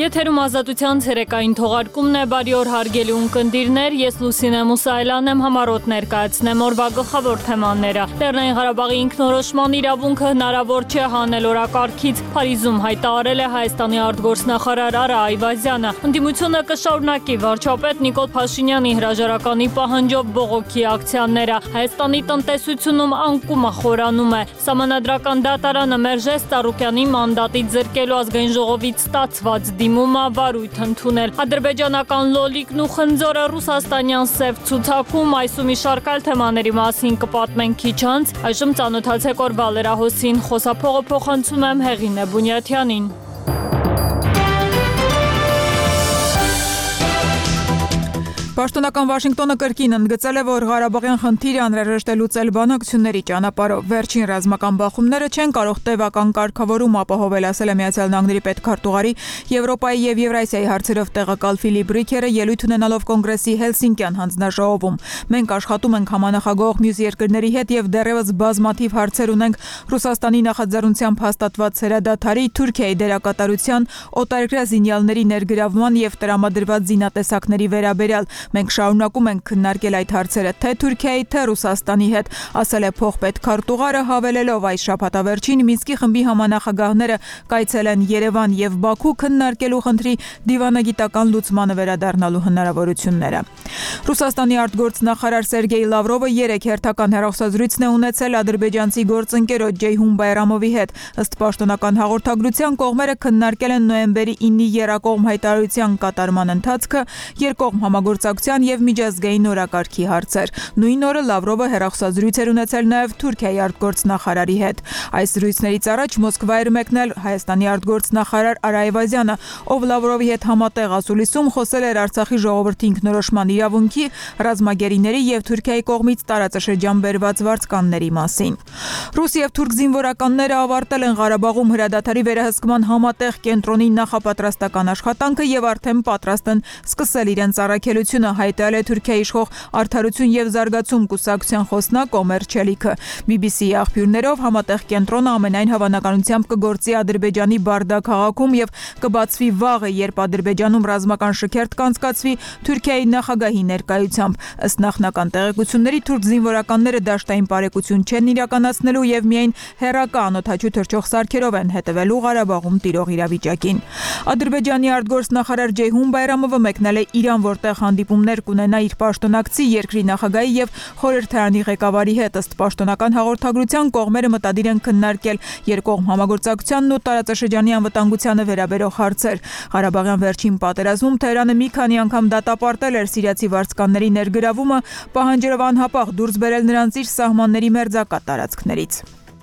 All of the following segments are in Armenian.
Եթերում ազատության ցերեկային թողարկումն է, բարի օր հարգելի ունկնդիրներ, ես Լուսինե Մուսայելան եմ, համառոտ ներկայացնեմ օրվա գլխավոր թեմաները։ Լեռնային Ղարաբաղի ինքնորոշման իրավունքը հնարավոր չէ հանել օրակարգից, Փարիզում հայտարարել է Հայաստանի արտգործնախարար Արա Այվազյանը։ Ընդդիմությունը կշարունակի վարչապետ Նիկոլ Փաշինյանի հրաժարականի պահանջով բողոքի ակցիաները։ Հայաստանի տնտեսությունում անկումը խորանում է։ Սահմանադրական դատարանը Մերժես Ծառուկյանի մանդատից զրկելու ազգային ժողովից ստացված դիմումը վարույթ ընդունել։ Ադրբեջանական լոլիկն ու խնձորը ռուսաստանյան սև ցուցակում, այս ու մի շարք այլ թեմաների մասին կպատմենք քիչ անց։ Այժմ ծանոթացեք օրվա լրահոսին, խոսափողը փոխանցում եմ Հեղինե Բունյաթյանին։ Պաշտոնական Վաշինգտոնը կրկին ընդգծել է, որ Ղարաբաղյան խնդիրը անհրաժեշտ է լուծել բանակցությունների ճանապարհով։ Վերջին ռազմական բախումները չեն կարող տևական կարգավորում ապահովել, ասել է Միացյալ Նահանգների պետքարտուղարի Եվրոպայի եւ Եվրասիայի հարցերով տեղակալ Ֆիլիպ Ռիքերը ելույթ ունենալով կոնգրեսի Հելսինկյան հանձնաժողովում։ Մենք աշխատում ենք համանախագահող մյուս երկրների հետ եւ դեռևս բազմաթիվ հարցեր ունենք Ռուսաստանի նախաձեռնությամբ հաստատված հրադադարի, Թուրքիայի դերակատարության, օտարերկրյա զինյալների ներգրավման եւ տրամադրված զինատեսակների վերաբերյալ։ Մենք շարունակում ենք քննարկել այդ հարցերը թե Թուրքիայի, թե Ռուսաստանի հետ, ասել է փոխպետքարտուղարը, հավելելով այս շաբաթավերջին Մինսկի խմբի համանախագահները կայցել են Երևան եւ Բաքու քննարկելու խնդրի դիվանագիտական լուծմանը վերադառնալու հնարավորությունները։ Ռուսաստանի արտգործնախարար Սերգեյ Լավրովը 3 հերթական հեռախոսազրույցն է ունեցել ադրբեջանցի գործընկերոջ Ջեյհուն Բայրամովի հետ։ Ըստ պաշտոնական հաղորդագրության կողմերը քննարկել են նոյեմբերի 9-ի եռակողմ հայտարարության կատարման ընթացքը, երկկողմ համագործակցության եւ միջազգային օրակարգի հարցեր։ Նույն օրը Լավրովը հեռախոսազրույց էր ունեցել նաեւ Թուրքիայի արտգործնախարարի հետ։ Այս զրույցներից առաջ Մոսկվա էր մեկնել Հայաստանի արտգործնախարար Արա Այվազյանը, ով Լավրովի հետ համատեղ ասուլիսում խոսել էր Արցախի ժողովրդի ինքնորոշման իրավունքի, ռազմագերիների եւ Թուրքիայի կողմից տարածաշրջան բերված վարձկանների մասին։ Ռուս եւ թուրք զինվորականները ավարտել են Ղարաբաղում հրադադարի վերահսկման համատեղ կենտրոնի նախապատրաստական աշխատանքը եւ արդեն պատրաստ են սկսել իրենց առաքելությունը, հայտարարել է Թուրքիայի իշխող Արդարություն եւ զարգացում կուսակցության խոսնակ Օմեր Չելիքը։ BBC-ի աղբյուրներով համատեղ կենտրոնը ամենայն հավանականությամբ կգործի Ադրբեջանի Բարդա քաղաքում եւ կբացվի վաղը, երբ Ադրբեջանում ռազմական շքերթ կանցկացվի Թուրքիայի նախագահի ներկայությամբ։ Ըստ նախնական տեղեկությունների թուրք զինվորականները դաշտային բարեկություն չեն իրականացնելու եւ միայն հերակա անօդաչու թռչող սարքերով են հետևելու Ղարաբաղում տիրող իրավիճակին։ Ադրբեջանի արտգործնախարար Ջեյհուն Բայրամովը մեկնել է Իրան, որտեղ հանդիպումներ կունենա իր պաշտոնակցի երկրի նախագահի եւ խորհրդարանի ղեկավարի հետ։ Ըստ պաշտոնական հաղորդագրության կողմերը մտադիր են քննարկել երկկողմ համագործակցությանն ու տարածաշրջանի անվտանգությանը վերաբերող հարցեր։ Ղարաբաղյան վերջին պատերազմում Թեհրանը մի քանի անգամ դատապարտել էր սիրիացի վարձկանների ներգրավումը, պահանջելով անհապաղ դուրս բերել նրանց իր սահմանների մերձակա տարածքներից։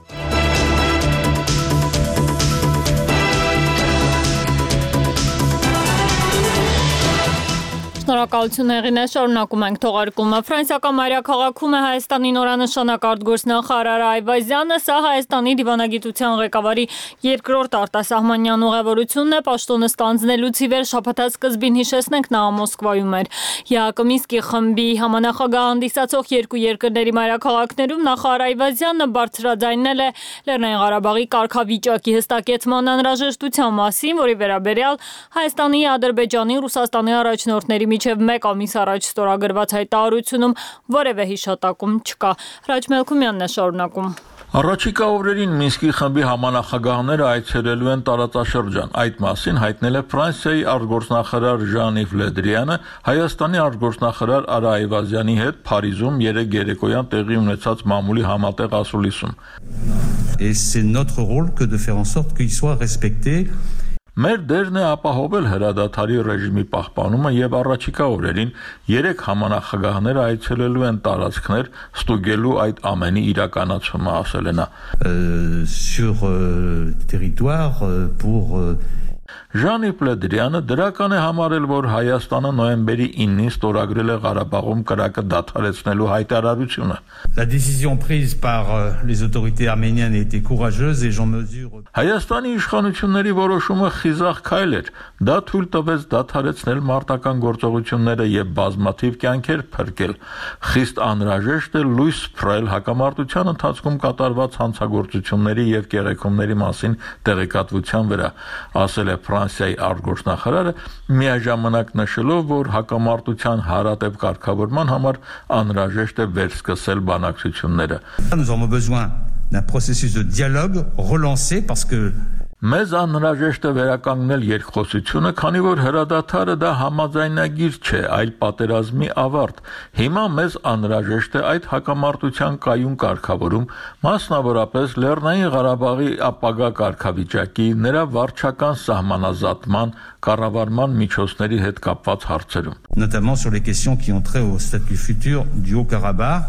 Շնորհակալություն Հեղինե, շարունակում ենք թողարկումը։ Ֆրանսիական մայրաքաղաքում է Հայաստանի նորանշանակ արտգործնախարար Այվազյանը, սա Հայաստանի դիվանագիտության ղեկավարի երկրորդ արտասահմանյան ուղևորությունն է, պաշտոնը ստանձնելուց ի վեր շաբաթած սկզբին հիշեցնենք նա Մոսկվայում էր։ ԵԱԿ Մինսկի խմբի համանախագահ հանդիսացող երկու երկրների մայրաքաղաքներում նախարար Այվազյանը բարձրաձայնել է Լեռնային Ղարաբաղի կարգավիճակի հստակեցման անհրաժեշտության մասին, որի վերաբերյալ Հայաստանի, Ադրբեջանի, Ռուսաստանի առաջնորդների միջև մեկ ամիս առաջ ստորագրված հայտարարությունում որևէ հիշատակում չկա։ Հրաչ Մելքումյանն է շարունակում։ Առաջիկա օրերին Մինսկի խմբի համանախագահները այցելելու են տարածաշրջան։ Այդ մասին հայտնել է Ֆրանսիայի արտգործնախարար Ժան-Իվ Լե Դրիանը Հայաստանի արտգործնախարար Արա Այվազյանի հետ Փարիզում երեկ երեկոյան տեղի ունեցած մամուլի համատեղ ասուլիսում։ Et c'est notre rôle que de faire en sorte qu'il soit respecté. Մեր դերն է ապահովել հրադադարի ռեժիմի պահպանումը եւ առաջիկա օրերին 3 համանախագահները այցելելու են տարածքներ ստուգելու այդ ամենի իրականացումը, ասել է նա։ Sur territoire pour Ժան-Իվ Լե Դրիանը դրական է համարել, որ Հայաստանը նոյեմբերի 9-ին ստորագրել է Ղարաբաղում կրակը դադարեցնելու հայտարարությունը։ La décision prise par les autorités arméniennes a été courageuse et j'en mesure. Հայաստանի իշխանությունների որոշումը խիզախ քայլ էր։ Դա թույլ տվեց դադարեցնել մարտական գործողությունները եւ բազմաթիվ կյանքեր փրկել։ Խիստ անհրաժեշտ է լույս սփռել հակամարտության ընթացքում կատարված հանցագործությունների եւ կեղեքումների մասին տեղեկատվության վրա, ասել է Ֆրանսիայի արտգործնախարարը միաժամանակ նշելով, որ հակամարտության հարատև կարգավորման համար անհրաժեշտ է վերսկսել բանակցությունները։ Nous avons besoin d'un processus de dialogue relancé parce que Մեզ անհրաժեշտ է վերականգնել երկխոսությունը, քանի որ հրադադարը դա համաձայնագիր չէ, այլ պատերազմի ավարտ։ Հիմա մեզ անհրաժեշտ է այդ հակամարտության կայուն կարգավորում, մասնավորապես Լեռնային Ղարաբաղի ապագա կարգավիճակի, նրա վարչական սահմանազատման, կառավարման միջոցների հետ կապված հարցերում։ Notamment sur les questions qui ont trait au statut futur du Haut-Karabakh,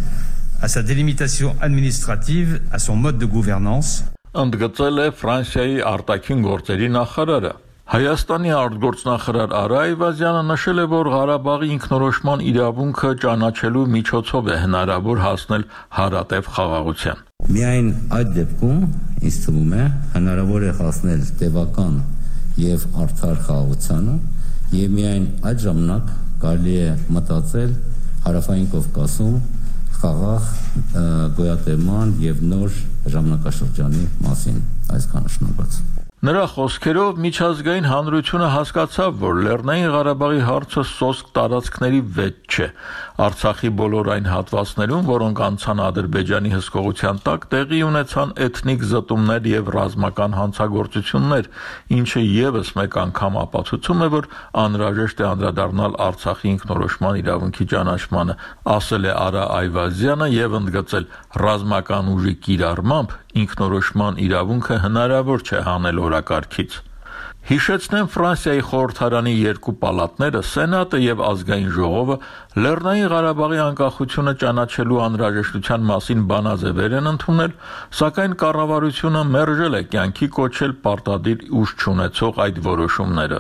à sa délimitation administrative, à son mode de gouvernance. Ընդգծել է Ֆրանսիայի արտաքին գործերի նախարարը։ Հայաստանի արտգործնախարար Արա Այվազյանը նշել է, որ Ղարաբաղի ինքնորոշման իրավունքը ճանաչելու միջոցով է հնարավոր հասնել հարատև խաղաղության։ Միայն այդ դեպքում ինձ թվում է հնարավոր է հասնել տևական եւ արդար խաղաղությանը եւ միայն այդ ժամանակ կարելի է մտածել Հարավային Կովկասում խաղաղ գոյատևման եւ նոր ժամանակաշրջանի մասին այսքան շնորհակալ։ Նրա խոսքերով միջազգային հանրությունը հասկացավ, որ Լեռնային Ղարաբաղի հարցը սոսկ տարածքների վեճ չէ։ Արցախի բոլոր այն հատվածներում, որոնք անցան Ադրբեջանի հսկողության տակ, տեղի ունեցան էթնիկ զտումներ եւ ռազմական հանցագործություններ, ինչը եւս մեկ անգամ ապացուցում է, որ անհրաժեշտ է անդրադառնալ Արցախի ինքնորոշման իրավունքի ճանաչմանը, ասել է Արա Այվազյանը եւ ընդգծել ռազմական ուժի կիրառմամբ ինքնորոշման իրավունքը հնարավոր չէ հանել օրակարգից։ Հիշեցնեմ Ֆրանսիայի խորհրդարանի երկու պալատները, Սենատը եւ Ազգային ժողովը Լեռնային Ղարաբաղի անկախությունը ճանաչելու անհրաժեշտության մասին բանաձևեր են ընդունել, սակայն կառավարությունը մերժել է կյանքի կոչել պարտադիր ուժ չունեցող այդ որոշումները։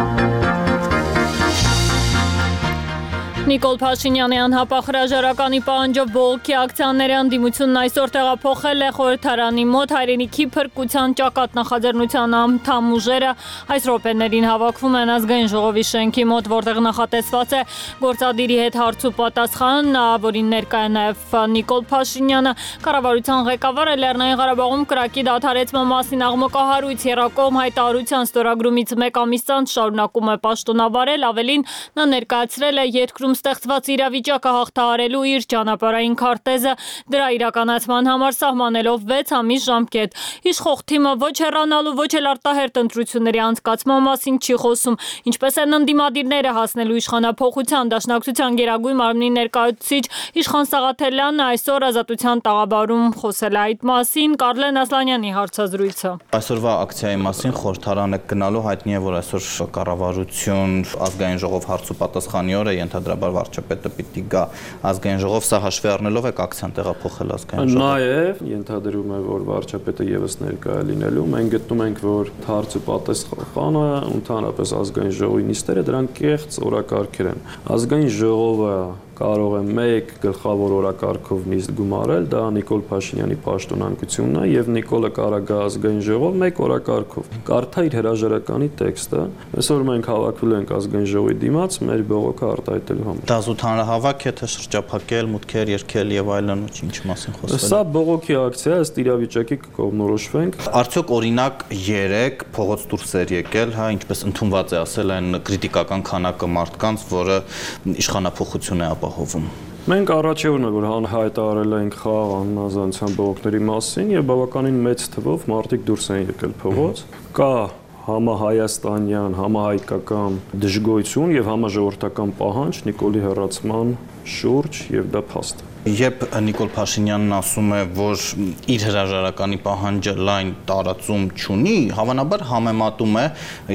Նիկոլ Փաշինյանի անհապաղ հրաժարականի պահանջով բողոքի ակցիաների ընդդիմությունն այսօր տեղափոխել է խորհրդարանի մոտ հայրենիքի փրկության ճակատ նախաձեռնության անդամ ուժերը այս րոպեներին հավաքվում են Ազգային ժողովի շենքի մոտ, որտեղ նախատեսված է գործադիրի հետ հարց ու պատասխան, որին ներկա է նաև Նիկոլ Փաշինյանը։ Կառավարության ղեկավարը Լեռնային Ղարաբաղում կրակի դադարեցման մասին աղմկահարույց եռակողմ հայտարարության ստորագրումից մեկ ամիս անց շարունակում է պաշտոնավարել, ավելին նա ներկայացրել է երկրում ստեղծված իրավիճակը հաղթահարելու իր ճանապարհային քարտեզը, դրա իրականացման համար սահմանելով 6 ամիս ժամկետ։ Իշխող թիմը ոչ հեռանալու, ոչ էլ արտահերթ ընտրությունների անցկացման մասին չի խոսում, ինչպես են ընդդիմադիրները հասնելու իշխանափոխության դաշնակցության գերագույն մարմնի ներկայացուցիչ Իշխան Սաղաթելյանը այսօր Ազատության տաղավարում խոսել է այդ մասին։ Կարլեն Ասլանյանի հարցազրույցը։ Այսօրվա ակցիայի մասին խորհրդարանը գնալու հայտնի է, որ այսօր կառավարություն Ազգային ժողով հարց ու պատասխանի օր է, ենթադրաբար վարչապետը պիտի գա Ազգային ժողով, սա հաշվի առնելով եք ակցիան տեղափոխել Ազգային ժողով։ Նաև ենթադրում է, որ վարչապետը եւս ներկա է լինելու։ Մենք գտնում ենք, որ հարց ու պատասխանը ընդհանրապես Ազգային ժողովի նիստերը դրանք կեղծ օրակարգեր են։ Ազգային ժողովը կարող է մեկ գլխավոր օրակարգով նիստ գումարել, դա Նիկոլ Փաշինյանի պաշտոնանկությունն է եւ Նիկոլը կարող է գա Ազգային ժողով մեկ օրակարգով։ Կարդա իր հրաժարականի տեքստը։ Այսօր մենք հավաքվել ենք Ազգային ժողովի դիմաց մեր բողոքը արտահայտելու համար։ Դասուտ հանրահավաք է, թե շրջափակել, մուտքեր երգել եւ այլն, ինչ մասին խոսվել։ Սա բողոքի ակցիա է, ըստ իրավիճակի կկողմնորոշվենք։ Արդյոք օրինակ 3 փողոց դուրս էր եկել, հա, ինչպես ընդունված է ասել այն քրիտիկական քանակը մարդկանց, որը իշխանափոխություն է ապահովում։ Մենք առաջևն է, որ հայտարարել ենք խաղաղ անհանձնության բողոքների մասին եւ բավականին մեծ թվով մարդիկ դուրս են եկել փողոց։ Կա համահայաստանյան, համահայկական դժգոհություն եւ համաժողովրդական պահանջ Նիկոլի հեռացման շուրջ եւ դա փաստ է։ Երբ Նիկոլ Փաշինյանն ասում է, որ իր հրաժարականի պահանջը լայն տարածում չունի, հավանաբար համեմատում է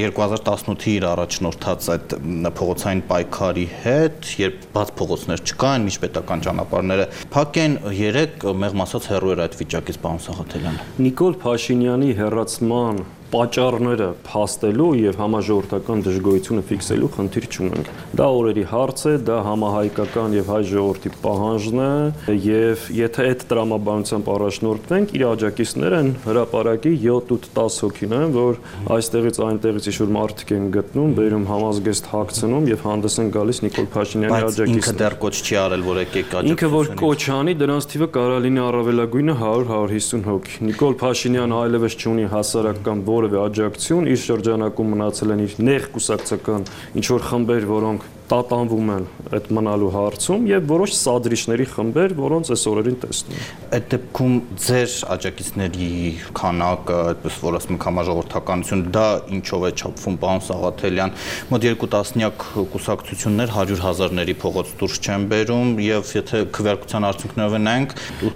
2018-ի իր առաջնորդած այդ փողոցային պայքարի հետ, երբ բաց փողոցներ չկային, միջպետական ճանապարհները փակ են, 3 մեղմ ասած հեռու էր այդ վիճակից, պարոն Սաղաթելյան։ Նիկոլ Փաշինյանի հեռացման պատճառները փաստելու եւ համաժողովրդական դժգոհությունը ֆիքսելու խնդիր չունենք։ Դա օրերի հարց է, դա համահայկական եւ հայ ժողովրդի պահանջն է եւ եթե այդ տրամաբանությամբ առաջնորդվենք, իր աջակիցներն հրապարակի 7-10 հոգին են, որ այստեղից այնտեղից ինչ-որ մարդիկ են գտնում, բերում համազգեստ հագցնում եւ հանդես են գալիս Նիկոլ Փաշինյանի աջակիցները։ Ինքը դեռ կոչ չի արել, որ եկեք աջակցություն։ Ինքը որ կոչ անի, դրանց թիվը կարող լինի առավելագույնը 100-150 հոգի։ Նիկոլ Փաշինյանը այլևս չունի հասարակական որևէ աջակցություն, իր շրջանակում մնացել են իր նեղ կուսակցական ինչ որ խմբեր, որոնք տատանվում են այդ մնալու հարցում եւ որոշ սադրիչների խմբեր, որոնց այս օրերին տեսնում են։ Այդ դեպքում ձեր աջակիցների քանակը, այդպես որ ասում ենք համաժողովրդականություն, դա ինչով է չափվում, պարոն Սաղաթելյան, մոտ 2 տասնյակ կուսակցություններ 100,000-ների փողոց դուրս չեն բերում եւ եթե քվեարկության արդյունքներով նայենք,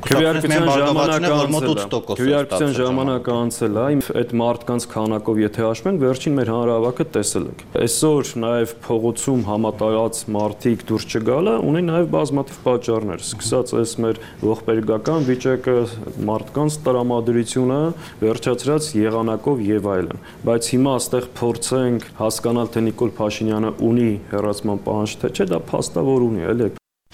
քվեարկության ժամանակը անցել է, այդ մարդկանց քանակով եթե հաշվենք, վերջին մեր հանրահավաքը տեսել եք։ Այսօր նաեւ փողոցում համատարած մարդիկ դուրս չգալը ունի նաեւ բազմաթիվ պատճառներ, սկսած այս մեր ողբերգական վիճակը, մարդկանց տրամադրությունը, վերջացրած եղանակով եւ այլն։ Բայց հիմա այստեղ փորձենք հասկանալ, թե Նիկոլ Փաշինյանը ունի հեռացման պահանջ թե չէ, դա փաստավոր ունի, էլի։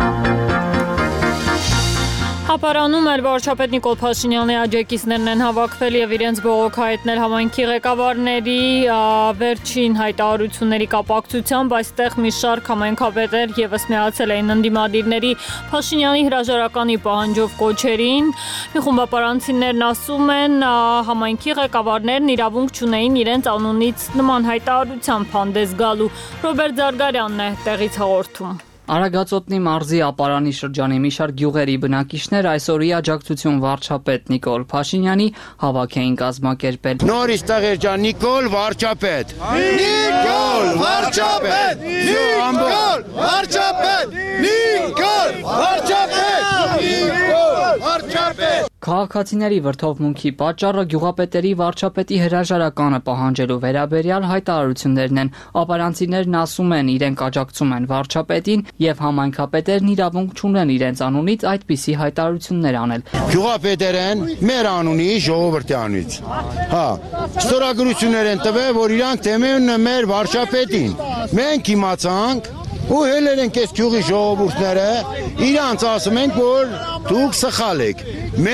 Հապարանում էլ վարչապետ Նիկոլ Փաշինյանի աջակիցներն են հավաքվել եւ իրենց բողոք հայտնել համայնքի ղեկավարների վերջին հայտարարությունների կապակցությամբ, այստեղ մի շարք համայնքապետեր եւս միացել էին ընդդիմադիրների Փաշինյանի հրաժարականի պահանջով կոչերին։ Մի խումբ ապարանցիներն ասում են, համայնքի ղեկավարներն իրավունք չունեին իրենց անունից նման հայտարարությամբ հանդես գալու։ Ռոբերտ Զարգարյանն է տեղից հաղորդում։ Արագածոտնի մարզի ապարանի շրջանի մի շարք գյուղերի բնակիչներ այսօրի աջակցություն վարչապետ Նիկոլ Փաշինյանի հավաք էին կազմակերպել։ Նորից տեղեր ջան, Նիկոլ վարչապետ։ Նիկոլ վարչապետ։ Նիկոլ վարչապետ։ Նիկոլ վարչապետ։ Նիկոլ վարչապետ։ Քաղաքացիների վրդովմունքի պատճառը գյուղապետերի վարչապետի հրաժարականը պահանջելու վերաբերյալ հայտարարություններն են։ Ապարանցիներն ասում են, իրենք աջակցում են վարչապետին եւ համայնքապետերն իրավունք չունեն իրենց անունից այդպիսի հայտարարություններ անել։ Գյուղապետերեն մեր անունի ժողովրդի անունից։ Հա, ստորագրություններ են տվել, որ իրանք դեմեն մեր վարչապետին։ Մենք իմացանք ու հելեր ենք այս գյուղի ժողովուրդները, իրանց ասում ենք, որ դուք սխալ եք,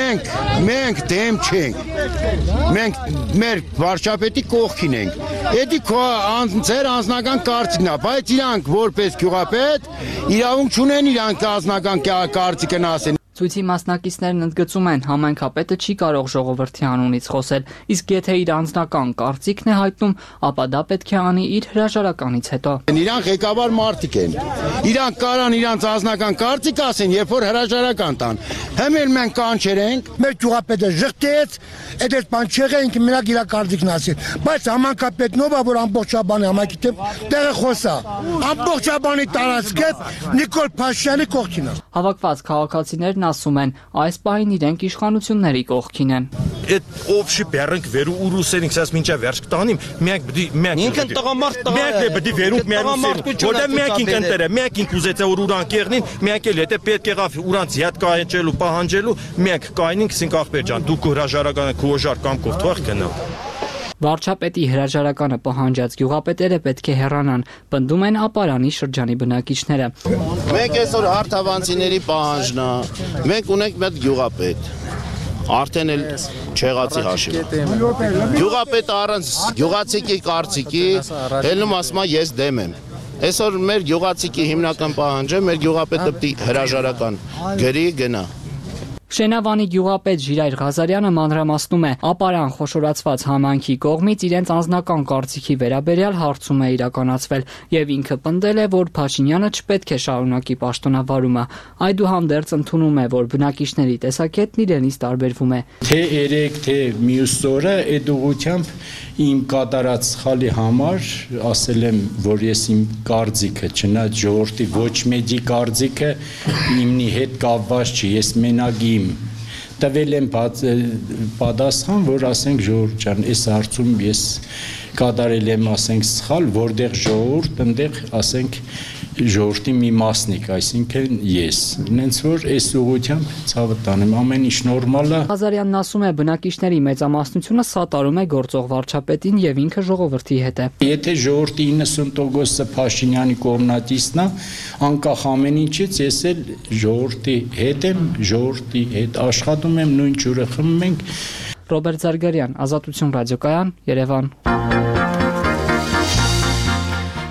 մենք դեմ չենք, մենք մեր վարչապետի կողքին ենք, էդի ձեր անձնական կարծիքն է, բայց իրանք որպես գյուղապետ իրավունք չունեն իրանք անձնական կարծիքն ասեն։ Ցույցի մասնակիցներն ընդգծում են, համայնքապետը չի կարող ժողովրդի անունից խոսել, իսկ եթե իր անձնական կարծիքն է հայտնում, ապա դա պետք է անի իր հրաժարականից հետո։ Իրանք ղեկավար մարդիկ են, իրանք կարան իրանց անձնական կարծիք ասեն, երբ որ հրաժարական տան։ Հեմել մենք կանչերենք, մեր գյուղապետը ժխտեց, այդ բան չեղենք մենակ իր կարծիքն ասել, բայց համայնքապետն ով է, որ ամբողջաբանի համայնքի տեղը խոսա, ամբողջաբանի տարածքը Նիկոլ Փաշինյանի կողքին է։ Հավաքված քաղաքացիներն ասում են, այս պահին իրենք իշխանությունների կողքին են։ Այդ օբշի բերենք վերու ուրուսերինք ասած մինչև վերջ կտանիմ, մենք ինքն տղամարդ մենք վերում միանուսերին, որտեղ մենք ինքն ընտերը, մենք ինք ուզեցա որ ուրանք եղնին, մենք էլ եթե պետք եղավ ուրանց յատ կայնչելու, պահանջելու, մենք կայնինք, ասենք ախպեր ջան, դուք հրաժարականը քոժար կամքով թող գնալ։ Վարչապետի հրաժարականը պահանջած գյուղապետերը պետք է հեռանան, պնդում են ապարանի շրջանի բնակիչները։ Մենք այսօր հարթավանցիների պահանջն է, մենք ունենք մեծ գյուղապետ, արդեն էլ չեղացի հաշիվ։ Գյուղապետը առանց գյուղացիքի կարծիքի ելնում ասում է ես դեմ եմ։ Այսօր մեր գյուղացիքի հիմնական պահանջը մեր գյուղապետը պետք է հրաժարական գրի գնա։ Շենավանի գյուղապետ Ժիրայր Ղազարյանը մանրամասնում է, ապարան խոշորացված համայնքի կողմից իրենց անձնական կարծիքի վերաբերյալ հարցում է իրականացվել եւ ինքը պնդել է, որ Փաշինյանը չպետք է շարունակի պաշտոնավարումը։ Այդուհանդերձ ընդունում է, որ բնակիչների տեսակետն իրենից տարբերվում է։ Թե երեք, թե մյուս օրը այդ ուղղությամբ իմ կատարած սխալի համար ասել եմ, որ ես իմ կարծիքը, չնայած ժողովրդի ոչ մեջի կարծիքը իմնի հետ կապված չի, ես մենակ իմ տվել եմ պատասխան, որ ասենք ժողովուրդ ջան, այս հարցում ես կատարել եմ, ասենք սխալ, որտեղ ժողովուրդ, այնտեղ ասենք ժողովրդի մի մասնիկ, այսինքն ես։ Նենց որ այս ուղղությամբ ցավը տանեմ, ամեն ինչ նորմալ է։ Ղազարյանն ասում է, բնակիչների մեծամասնությունը սատարում է գործող վարչապետին եւ ինքը ժողովրդի հետ է։ Եթե ժողովրդի 90%-ը Փաշինյանի կողմնակիցն է, անկախ ամեն ինչից, ես էլ ժողովրդի հետ եմ, ժողովրդի հետ աշխատում եմ, նույն ջուրը խմում ենք։ Ռոբերտ Զարգարյան, Ազատություն ռադիոկայան, Երևան։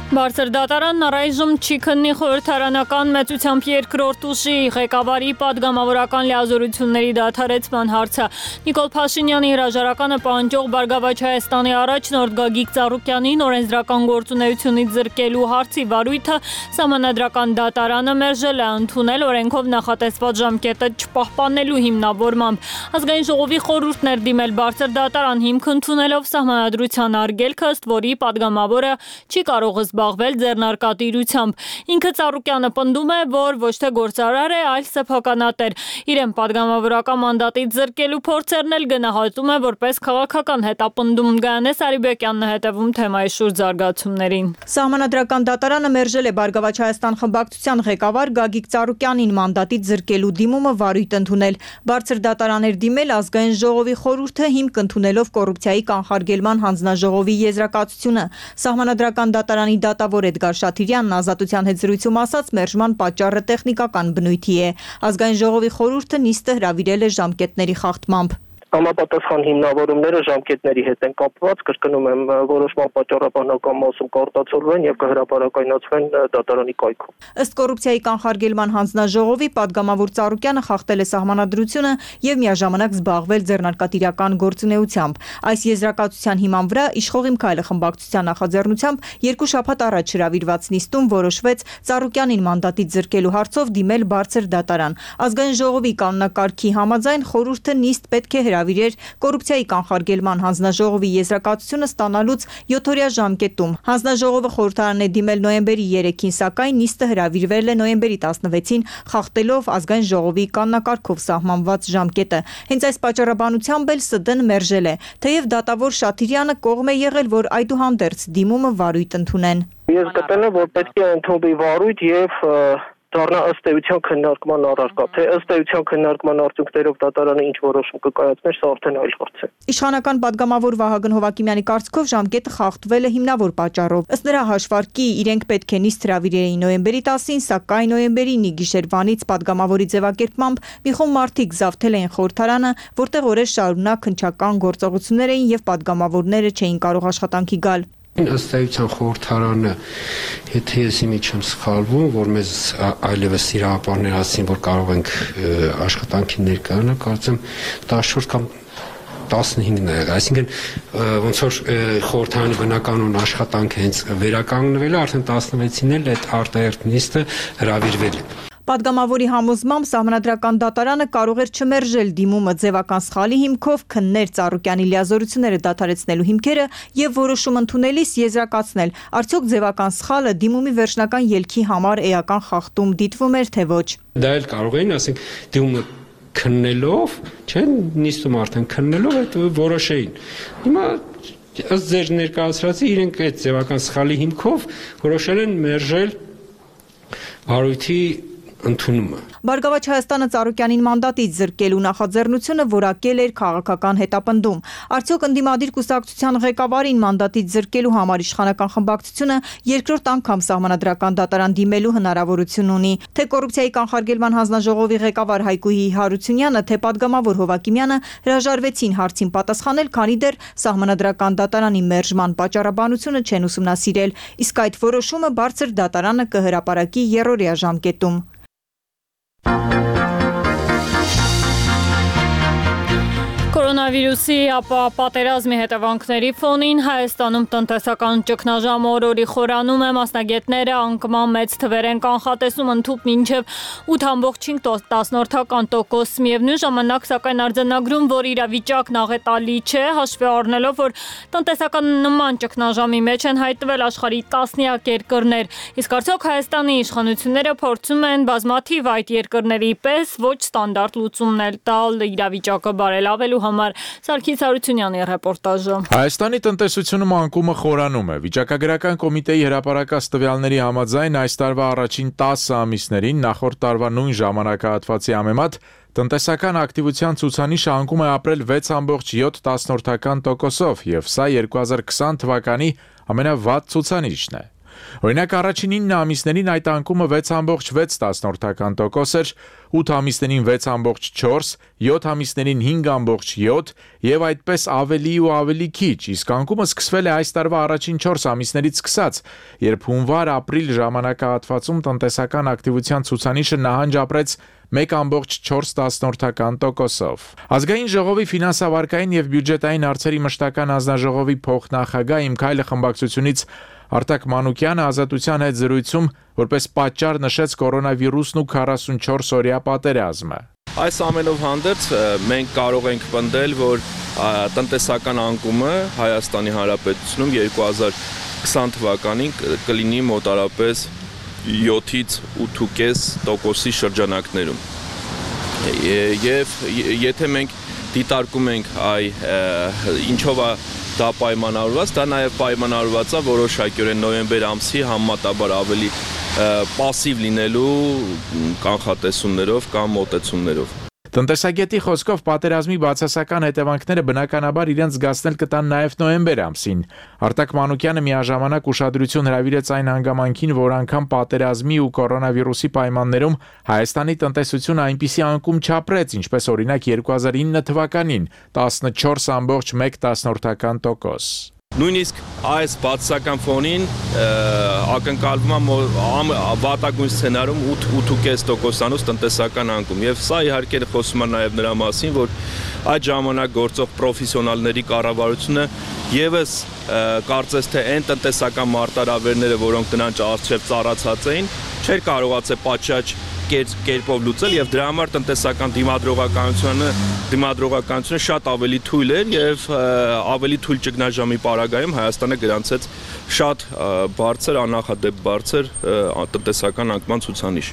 Բարձր դատարանն առայժմ չի քննի խորհրդարանական մեծությամբ երկրորդ ուժի ղեկավարի պատգամավորական լիազորությունների դադարեցման հարցը։ Նիկոլ Փաշինյանի հրաժարականը պահանջող Բարգավաճ Հայաստանի առաջնորդ Գագիկ Ծառուկյանին օրենսդրական գործունեությունից զրկելու հարցի վարույթը Սահմանադրական դատարանը մերժել է ընդունել օրենքով նախատեսված ժամկետը չպահպանելու հիմնավորմամբ։ Ազգային ժողովի խորհուրդն էր դիմել բարձր դատարան հիմք ընդունելով Սահմանադրության արգելքը, ըստ որի պատգամավորը չի կարող զբաղվել ձեռնարկատիրությամբ։ Ինքը Ծառուկյանը պնդում է, որ ոչ թե գործարար է, այլ սեփականատեր։ Իրեն պատգամավորական մանդատից զրկելու փորձերն էլ գնահատում է որպես քաղաքական հետապնդում։ Գայանե Սարիբեկյանն է հետևում թեմայի շուրջ զարգացումներին։ Սահմանադրական դատարանը մերժել է Բարգավաճ Հայաստան խմբակցության ղեկավար Գագիկ Ծառուկյանին մանդատից զրկելու դիմումը վարույթ ընդունել։ Բարձր դատարան էր դիմել Ազգային ժողովի խորհուրդը հիմք ընդունելով կոռուպցիայի կանխարգելման հանձնաժողովի եզրակացությունը։ Սահմանադրական դատարանի դատավոր Էդգար Շաթիրյանն ազատության հետ զրույցում ասաց, մերժման պատճառը տեխնիկական բնույթի է։ Ազգային ժողովի խորհուրդը նիստը հրավիրել է ժամկետների խախտմամբ։ Համապատասխան հիմնավորումները ժամկետների հետ են կապված, կրկնում եմ, որոշման պատճառաբանական մասում կարտացոլվեն եւ կհրապարակայնացվեն դատարանի կայքում։ Ըստ կոռուպցիայի կանխարգելման հանձնաժողովի պատգամավոր Ծառուկյանը խախտել է սահմանադրությունը եւ միաժամանակ զբաղվել ձեռնարկատիրական գործունեությամբ։ Այս եզրակացության հիման վրա Իշխող իմ քայլը խմբակցության նախաձեռնությամբ 2 շաբաթ առաջ հրավիրված նիստում որոշվեց Ծառուկյանին մանդատից զրկելու հարցով դիմել բարձր դատարան։ Ազգային ժողովի կանոնակարգի համաձայն խորհուրդը նիստ պետք է հրավիրեր կոռուպցիայի կանխարգելման հանձնաժողովի եզրակացությունը ստանալուց 7-օրյա ժամկետում։ Հանձնաժողովը խորհրդարանն է դիմել նոյեմբերի 3-ին, սակայն նիստը հրավիրվել է նոյեմբերի 16-ին, խախտելով Ազգային ժողովի կանոնակարգով սահմանված ժամկետը։ Հենց այս պատճառաբանությամբ էլ ՍԴ-ն մերժել է, թեև դատավոր Շաթիրյանը կողմ է եղել, որ այդուհանդերձ դիմումը վարույթ ընդունեն։ Ես գտնում եմ, որ պետք է ընդունվի վարույթ եւ դառնա ըստ էության քննարկման առարկա, թե ըստ էության քննարկման արդյունքներով դատարանը ինչ որոշում կկայացներ, սա արդեն այլ հարց է։ Իշխանական պատգամավոր Վահագն Հովակիմյանի կարծիքով ժամկետը խախտվել է հիմնավոր պատճառով։ Ըստ նրա հաշվարկի իրենք պետք է նիստ հրավիրեին նոյեմբերի 10-ին, սակայն նոյեմբերի 9-ի գիշերվանից պատգամավորի ձևակերպմամբ մի խումբ մարդիկ զավթել էին խորհրդարանը, որտեղ օրեր շարունակ քննչական գործողություններ էին եւ պատգամավորները չէին կարող աշխատանքի գալ։ Ըստ էության խորհրդարանը, եթե ես իմիջ չեմ սխալվում, որ մեզ այլևս իրավապահներ ասին, որ կարող ենք աշխատանքի ներկայանալ, կարծեմ 14 կամ 15-ն է եղել, այսինքն ոնց որ խորհրդարանի բնականon աշխատանքը հենց վերականգնվել է, արդեն 16-ին էլ այդ արտահերթ նիստը հրավիրվել է։ Պատգամավորի համոզմամբ Սահմանադրական դատարանը կարող էր չմերժել դիմումը ձևական սխալի հիմքով, քններ Ծառուկյանի լիազորությունները դադարեցնելու հիմքերը եւ որոշում ընդունելիս եզրակացնել, արդյոք ձևական սխալը դիմումի վերջնական ելքի համար էական խախտում դիտվում էր, թե ոչ։ Դա էլ կարող էին, ասենք, դիմումը քննելով, չէ՞, նիստում արդեն քննելով այդ որոշեին։ Հիմա ըստ ձեր ներկայացրածի իրենք այդ ձևական սխալի հիմքով որոշել են մերժել վարույթի ընդունումը։ Բարգավաճ Հայաստանը Ծառուկյանին մանդատից զրկելու նախաձեռնությունը որակել էր քաղաքական հետապնդում։ Արդյոք ընդդիմադիր կուսակցության ղեկավարին մանդատից զրկելու համար իշխանական խմբակցությունը երկրորդ անգամ Սահմանադրական դատարան դիմելու հնարավորություն ունի։ Թե կոռուպցիայի կանխարգելման հանձնաժողովի ղեկավար Հայկուհի Հարությունյանը, թե պատգամավոր Հովակիմյանը հրաժարվեցին հարցին պատասխանել, քանի դեռ Սահմանադրական դատարանի մերժման պատճառաբանությունը չեն ուսումնասիրել, իսկ այդ որոշումը բարձր դատարանը կհրապարակի երրորդյա ժամկետում։ Կորոնավիրուսի պատերազմի հետևանքների ֆոնին Հայաստանում տնտեսական ճգնաժամը օրորի խորանում է, մասնագետները անկման մեծ թվեր են կանխատեսում ընդհուպ մինչև 8.10%, միևնույն ժամանակ սակայն արձանագրում, որ իրավիճակն աղետալի չէ, հաշվի առնելով, որ տնտեսական նման ճգնաժամի մեջ են հայտնվել աշխարհի տասնյակ երկրներ, իսկ արդյոք Հայաստանի իշխանությունները փորձում են բազմաթիվ այդ երկրների պես ոչ ստանդարտ լուծումներ տալ իրավիճակը բարելավելու համար։ Սարգիս Հարությունյանի ռեպորտաժը։ Հայաստանի տնտեսությունը մանկումը խորանում է։ Վիճակագրական կոմիտեի հրապարակած տվյալների համաձայն այս տարվա առաջին 10 ամիսներին նախորդ տարվա նույն ժամանակահատվածի համեմատ տնտեսական ակտիվության ցուցանիշը անկում է ապրել 6.7%-ով եւ սա 2020 թվականի ամենավատ ցուցանիշն է։ Օրինակ առաջին 9 ամիսներին այդ անկումը 6.6% էր, 8 ամիսներին 6.4, 7 ամիսներին 5.7 եւ այդպես ավելի ու ավելի քիչ, իսկ անկումը սկսվել է այս տարվա առաջին 4 ամիսներից սկսած, երբ հունվար-ապրիլ ժամանակահատվածում տնտեսական ակտիվության ցուցանիշը նահանջ ապրեց 1.4%-ով։ Ազգային ժողովի ֆինանսավարկային եւ բյուջետային հարցերի մշտական հանձնաժողովի փոխնախագահ Իմքայլը խմբակցությունից Արտակ Մանուկյանը Ազատության հետ զրույցում որպես պատճառ նշեց կորոնավիրուսն ու 44-օրյա պատերազմը։ Այս ամենով հանդերձ մենք կարող ենք պնդել, որ տնտեսական անկումը Հայաստանի Հանրապետությունում 2020 թվականին կլինի մոտարապես 7-ից 8.5% շրջանակներում։ Եվ եթե մենք դիտարկում ենք ինչով է դա պայմանավորված, դա նաև պայմանավորված է որոշակիորեն նոյեմբեր ամսի համեմատաբար ավելի պասիվ լինելու կանխատեսումներով կամ մոտեցումներով։ Տնտեսագետի խոսքով պատերազմի բացասական հետևանքները բնականաբար իրենց զգացնել կտան նաև նոյեմբեր ամսին։ Արտակ Մանուկյանը միաժամանակ ուշադրություն հրավիրեց այն հանգամանքին, որ անգամ պատերազմի ու կորոնավիրուսի պայմաններում Հայաստանի տնտեսությունը այնպիսի անկում չապրեց, ինչպես օրինակ 2009 թվականին 14.1%։ Նույնիսկ այս բացասական ֆոնին ակնկալվում է վատագույն սցենարում 8.5%-անոց տնտեսական անկում։ Եվ սա իհարկե խոսում է նաև նրա մասին, որ այդ ժամանակ գործող պրոֆեսիոնալների կառավարությունը եւս կարծես թե այն տնտեսական մարտահրավերները, որոնք նրանց առջև ծառացած էին, չէր կարողացել պատշաճ կերպով լուծել եւ դրա համար տնտեսական դիմադրողականությունը շատ ավելի թույլ էր եւ ավելի թույլ ճգնաժամի պարագայում Հայաստանը գրանցեց շատ բարձր աննախադեպ բարձր տնտեսական անկման ցուցանիշ։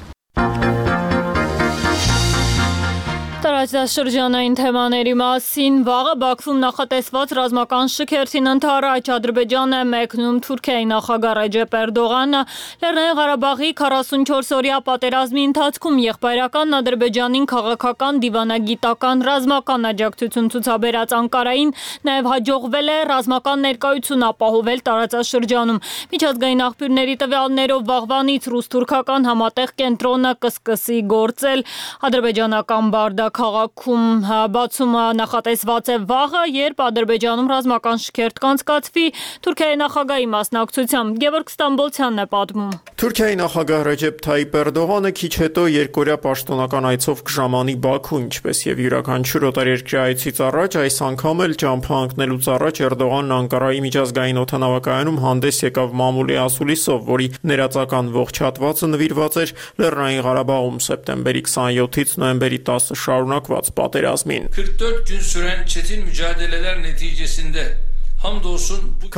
Տարածաշրջանային թեմաների մասին վաղը Բաքվում նախատեսված ռազմական շքերթին ընդառաջ Ադրբեջանը մեկնում Թուրքիայի նախագահ Ռեջեփ Էրդողանը Լեռնային Ղարաբաղի 44-օրյա պատերազմի ընթացքում եղբայրական Ադրբեջանին քաղաքական, դիվանագիտական, ռազմական աջակցություն ցուցաբերած Անկարային նաև հաջողվել է ռազմական ներկայություն ապահովել տարածաշրջանում։ Միջազգային աղբյուրների տվյալներով վաղվանից ռուս-թուրքական համատեղ կենտրոնը կսկսի գործել։ Ադրբեջանական Բարդա քաղաքում բացումը նախատեսված է վաղը, երբ Ադրբեջանում ռազմական շքերթ կանցկացվի Թուրքիայի նախագահի մասնակցությամբ։ Գևորգ Ստամբոլցյանն է պատմում։ Թուրքիայի նախագահ Ռեջեփ Թայիփ Էրդողանը քիչ հետո երկօրյա պաշտոնական այցով կժամանի Բաքու, ինչպես եւ յուրաքանչյուր օտարերկրյա այցից առաջ, այս անգամ էլ ճամփա ընկնելուց առաջ Էրդողանն Անկարայի միջազգային օդանավակայանում հանդես եկավ մամուլի ասուլիսով, որի ներածական ողջ հատվածը նվիրված էր Լեռնային Ղարաբաղում սեպտեմբերի 27-ից նոյեմբերի 10 şarunakված պատերազմին։ 44 gün süren çetin mücadeleler neticesinde hamdolsun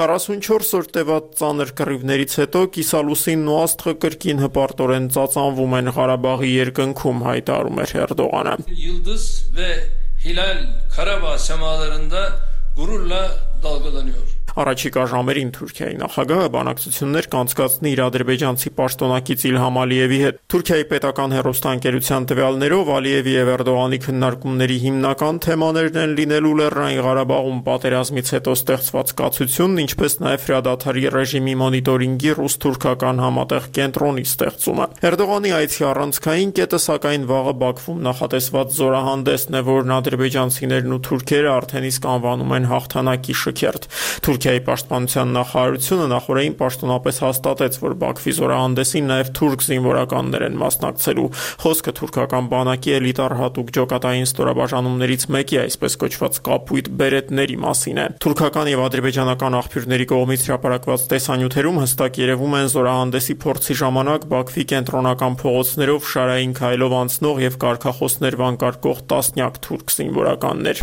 44 օր տևած ծանր կռիվներից հետո կիսալուսինն ու աստղը կրկին հպարտորեն ծածանվում են Ղարաբաղի երկնքում, հայտարարում էր Էրդողանը։ Yıldız ve Hilal Karabağ semalarında gururla dalgalanıyor. Առաջիկա ժամերին Թուրքիայի նախագահը բանակցություններ կանցկացնի իր ադրբեջանցի պաշտոնակից Իլհամ Ալիևի հետ։ Թուրքիայի պետական հեռուստաընկերության տվյալներով Ալիևի եւ Էրդողանի քննարկումների հիմնական թեմաներն են լինելու Լեռնային Ղարաբաղում պատերազմից հետո ստեղծված կացությունն, ինչպես նաեւ հրադադարի ռեժիմի մոնիտորինգի ռուս-թուրքական համատեղ կենտրոնի ստեղծումը։ Էրդողանի այցի առանցքային կետը սակայն վաղը Բաքվում նախատեսված զորահանդեսն է, որն ադրբեջանցիներն ու թուրքերը արդեն իսկ անվանում են հաղթանակի շքերթ։ Թուրքիայի պաշտպանության նախարարությունը նախորդին պաշտոնապես հաստատեց, որ Բաքվի զորահանդեսին նաև թուրք զինվորականներ են մասնակցելու։ Խոսքը թուրքական բանակի էլիտար հատուկ ջոկատային ստորաբաժանումներից մեկի, այսպես կոչված կապույտ բերետների մասին է։ Թուրքական եւ ադրբեջանական աղբյուրների կողմից հրապարակված տեսանյութերում հստակ երևում են զորահանդեսի փորձի ժամանակ Բաքվի կենտրոնական փողոցներով շարային քայլով անցնող եւ կարգախոսներ վանկարկող տասնյակ թուրք զինվորականներ։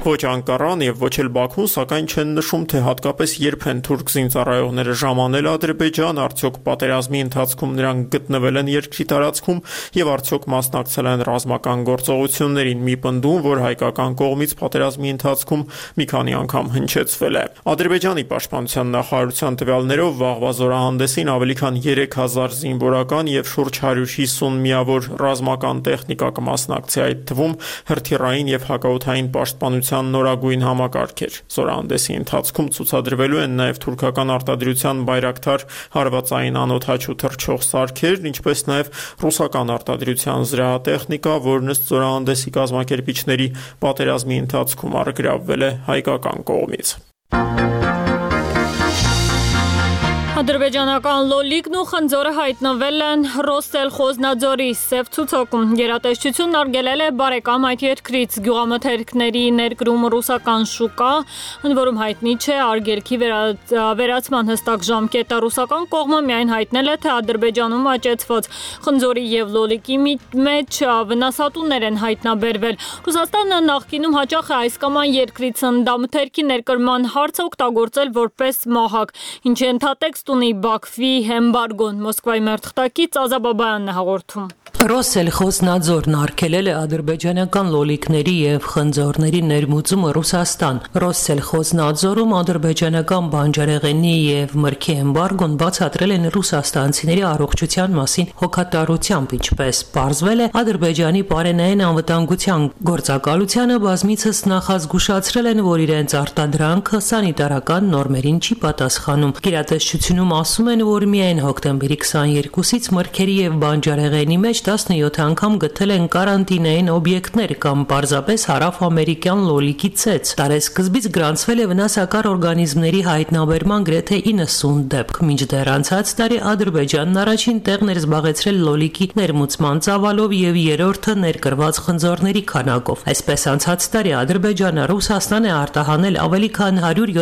Ոչ Անկարան եւ ոչ էլ Բաքուն, սակայն չեն նշում, թե հատկապես երբ են թուրք զինծառայողները ժամանել Ադրբեջան, արդյոք պատերազմի ընթացքում նրանք գտնվել են երկրի տարածքում եւ արդյոք մասնակցել են ռազմական գործողություններին։ Մի պնդում, որ հայկական կողմից պատերազմի ընթացքում մի քանի անգամ հնչեցվել է։ Ադրբեջանի պաշտպանության նախարարության տվյալներով վաղվա զորահանդեսին ավելի քան 3000 զինվորական եւ շուրջ 150 միավոր ռազմական տեխնիկա կմասնակցի, այդ թվում հրթիռային եւ հակաօդային պաշտպանության նորագույն համակարգեր։ Զորահանդեսի ընթացքում ցուցադրվելու են նաեւ թուրքական արտադրության Բայրակթար հարվածային անօդաչու թռչող սարքեր, ինչպես նաեւ ռուսական արտադրության զրահատեխնիկա, որն ըստ զորահանդեսի կազմակերպիչների պատերազմի ընթացքում առգրավվել է հայկական կողմից։ Ադրբեջանական լոլիկն ու խնձորը հայտնվել են Ռոստելխոզնաձորի Սև ցուցակում։ Գերատեսչությունն արգելել է բարեկամ այդ երկրից գյուղամթերքների ներկրում ռուսական շուկա, ընդ որում հայտնի չէ արգելքի վերացման հստակ ժամկետը։ Ռուսական կողմը միայն հայտնել է, թե Ադրբեջանում աճեցված խնձորի եւ լոլիկի մեջ վնասատուներ են հայտնաբերվել։ Ռուսաստանը նախկինում հաճախ է այս կամ այն երկրի ցնդամթերքի ներկրման հարցը օգտագործել որպես մահակ, ինչի ընդհատեքստ ունի Բաքվի էմբարգոն։ Մոսկվայի մերթխտակից Ազաբաբայանն է հաղորդում։ Ռոստելխոզնաձորն արգելել է ադրբեջանական լոլիկների եւ խնձորների ներմուծումը Ռուսաստան։ Ռոստելխոզնաձորում ադրբեջանական բանջարեղենի եւ մրգի էմբարգոն բացատրել են ռուսաստանցիների առողջության մասին հոգատարությամբ, ինչպես պարզվել է, Ադրբեջանի պարենային անվտանգության գործակալությանը բազմիցս նախազգուշացրել են, որ իրենց արտադրանքը սանիտարական նորմերին չի պատասխանում։ Գերատեսչությունում ասում են, որ միայն հոկտեմբերի 22-ից մրգերի եւ բանջարեղենի մեջ 17 անգամ գտել են կարանտինային օբյեկտներ կամ պարզապես հարավ-ամերիկյան լոլիկի ցեց։ Տարեսկզբից գրանցվել է վնասակար օրգանիզմների հայտնաբերման գրեթե 90 դեպք։ Մինչդեռ անցած տարի Ադրբեջանն առաջին տեղն էր զբաղեցրել լոլիկի ներմուծման ծավալով եւ երրորդը ներկրված խնձորների քանակով։ Այսպես անցած տարի Ադրբեջանը Ռուսաստան է արտահանել ավելի քան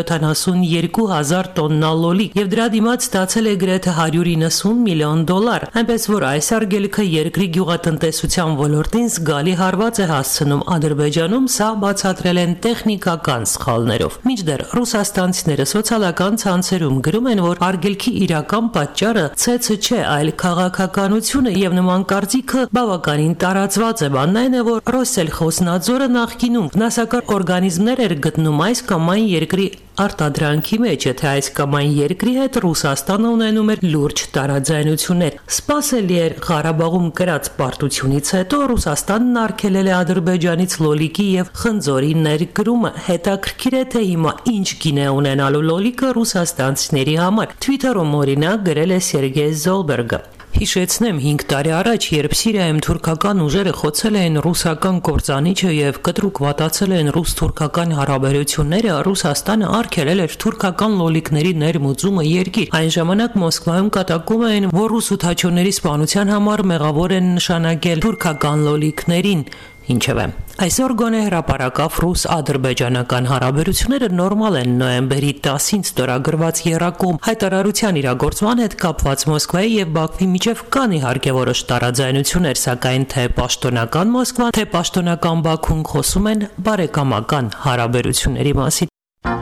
172,000 տոննա լոլիկ եւ դրա դիմաց ստացել է գրեթե $190 միլիոն։ Այնպես որ այս արգելքը երկրի գյուղատնտեսության ոլորտին զգալի հարված է հասցնում։ Ադրբեջանում սա բացատրել են տեխնիկական սխալներով։ Մինչդեռ ռուսաստանցիները սոցիալական ցանցերում գրում են, որ արգելքի իրական պատճառը ցեցը չէ, այլ քաղաքականությունը եւ նման կարծիքը բավականին տարածված է։ Բանն այն է, որ Ռոստելխոզնաձորը նախկինում վնասակար օրգանիզմներ էր գտնում այս կամ այն երկրի արտադրանքի մեջ, եթե այս կամ այն երկրի հետ Ռուսաստանը ունենում էր լուրջ տարաձայնություններ։ Սպասելի էր Ղարաբաղում կրած պարտությունից հետո Ռուսաստանն արգելել է Ադրբեջանից լոլիկի եւ խնձորի ներկրումը։ Հետաքրքիր է, թե հիմա ինչ գին է ունենալու լոլիկը ռուսաստանցիների համար։ Twitter-ում օրինակ գրել է Սերգեյ Զոլբերգը։ Հիշեցնեմ 5 տարի առաջ, երբ Սիրիայում թուրքական ուժերը խոցել էին ռուսական կործանիչը եւ կտրուկ վատացել են ռուս-թուրքական հարաբերությունները, Ռուսաստանը արգելել էր թուրքական լոլիկների ներմուծումը երկիր։ Այն ժամանակ Մոսկվայում կատակում էին, որ ռուս ութաչյոնների սպանության համար մեղավոր են նշանակել թուրքական լոլիկներին։ Ինչևէ, այսօր գոնե հրապարակավ ռուս-ադրբեջանական հարաբերությունները նորմալ են։ Նոյեմբերի 10-ին ստորագրված եռակողմ հայտարարության իրագործման հետ կապված Մոսկվայի եւ Բաքվի միջև կան իհարկե որոշ տարաձայնություններ, սակայն թե պաշտոնական Մոսկվան, թե պաշտոնական Բաքուն խոսում են բարեկամական հարաբերությունների մասին։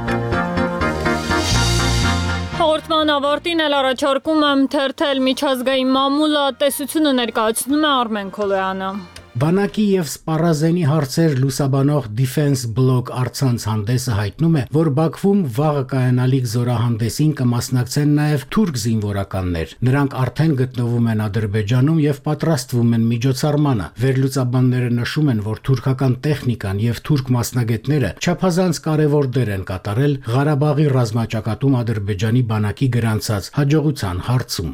Հաղորդման ավարտին էլ առաջարկում եմ թերթել միջազգային մամուլը, տեսությունը ներկայացնում է Արմեն Քոլոյանը։ Բանակի եւ սպառազենի հարցեր լուսաբանող Defense Blog առցանց հանդեսը հայտնում է, որ Բաքվում վաղը կայանալիք զորահանդեսին կմասնակցեն նաեւ թուրք զինվորականներ։ Նրանք արդեն գտնվում են Ադրբեջանում եւ պատրաստվում են միջոցառմանը։ Վերլուծաբանները նշում են, որ թուրքական տեխնիկան եւ թուրք մասնագետները չափազանց կարեւոր դեր են կատարել Ղարաբաղի ռազմաճակատում Ադրբեջանի բանակի գրանցած հաջողության հարցում։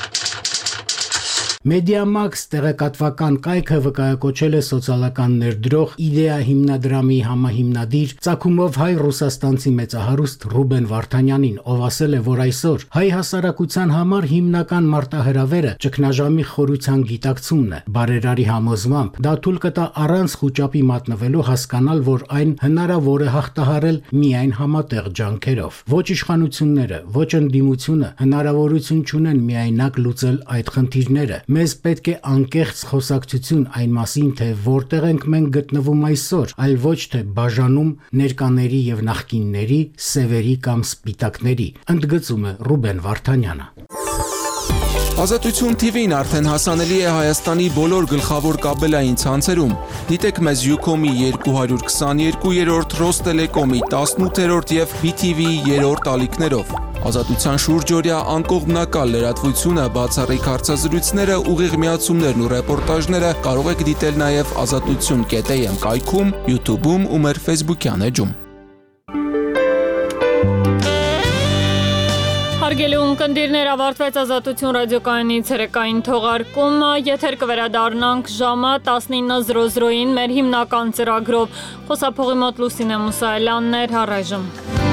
Մեդիամաքս տեղեկատվական կայքը վկայակոչել է սոցիալական ներդրող Իդեա հիմնադրամի համահիմնադիր ծագումով հայ ռուսաստանցի մեծահարուստ Ռուբեն Վարդանյանին, ով ասել է, որ այսօր հայ հասարակության համար հիմնական մարտահրավերը ճգնաժամի խորության գիտակցումն է։ Բարերարի համոզմամբ դա թույլ կտա առանց խոճապի մատնվելու հասկանալ, որ այն հնարավոր է հաղթահարել միայն համատեղ ջանքերով։ Ոչ իշխանությունները, ոչ ընդդիմությունը հնարավորություն չունեն միայնակ լուծել այդ խնդիրները։ Մեզ պետք է անկեղծ խոսակցություն այն մասին, թե որտեղ ենք մենք գտնվում այսօր, այլ ոչ թե բաժանում ներկաների եւ նախկինների, սևերի կամ սպիտակների, ընդգծում է Ռուբեն Վարդանյանը։ Ազատություն TV-ն արդեն հասանելի է Հայաստանի բոլոր գլխավոր կաբելային ցանցերում։ Դիտեք մեզ Ucom-ի 222-րդ, Ռոստելեկոմի 18-րդ եւ BTV-ի 3-րդ ալիքներով։ Ազատության շուրջօրյա անկողմնակալ լրատվությունը, բացառիկ հարցազրույցները, ուղիղ միացումներն ու ռեպորտաժները կարող եք դիտել նաեւ azatutun.am կայքում, YouTube-ում ու մեր Facebook-յան էջում։ Հարգելի ունկնդիրներ, ավարտվեց Ազատություն ռադիոկայանի ցերեկային թողարկումը, եթեր կվերադառնանք ժամը 19:00-ին մեր հիմնական ծրագրով։ Խոսափողի մոտ Լուսինե Մուսայելյանն էր, առայժմ։